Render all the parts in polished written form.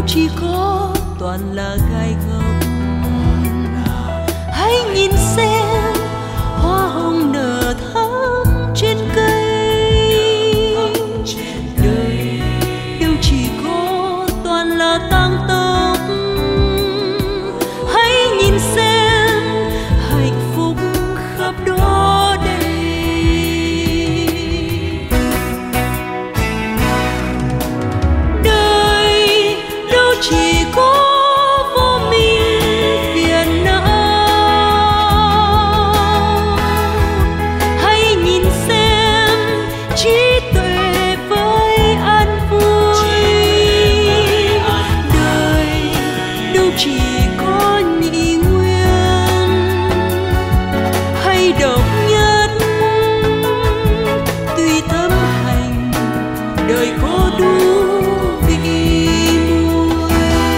chỉ có toàn là gai góc. Hãy nhìn xem hoa hồng nở thắm trên cây. Đời đâu chỉ có toàn là tang tóc. Hãy nhìn xem hạnh phúc khắp đó đây. Đời đâu chỉ có vô minh phiền não. Hãy nhìn xem trí tuệ với an vui. Đời đâu chỉ có nhị nguyên hay độc nhất. Tùy tâm hành đời có đủ vị muối.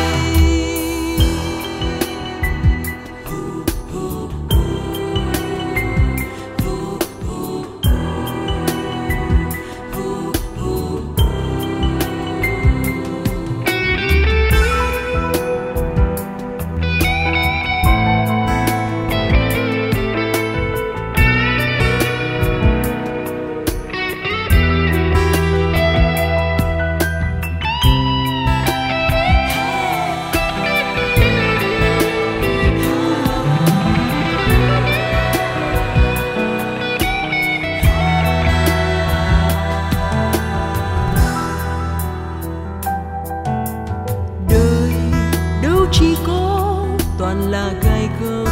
Đời đâu chỉ có toàn là gai góc.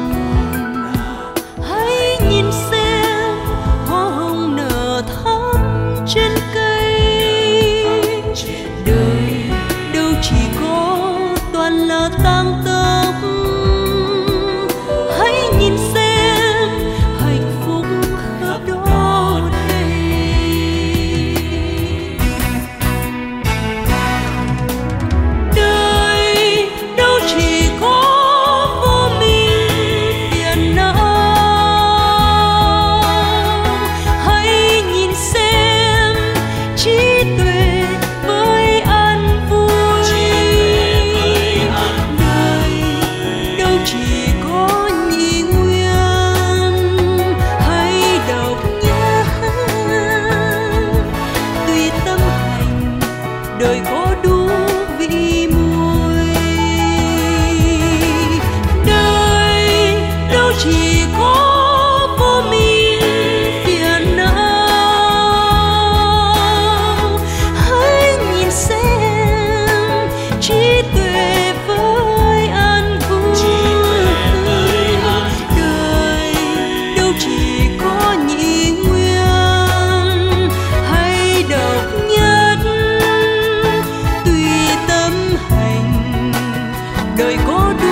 Hãy nhìn xem hoa hồng nở thắm trên cây. Đời đâu chỉ có toàn là tang tóc. Hãy nhìn xem hạnh phúc khắp đó đây. Đời đâu chỉ có vô minh phiền não. Hãy nhìn xem trí tuệ với an vui. Đời đâu chỉ có nhị nguyên hay độc nhất. Tùy tâm hành đời có đủ vị muối. Đời đâu chỉ có vô minh phiền não. Hãy nhìn xem trí tuệ với an vui. Đời đâu chỉ có nhị nguyên hay độc nhất. Tùy tâm hành đời có đủ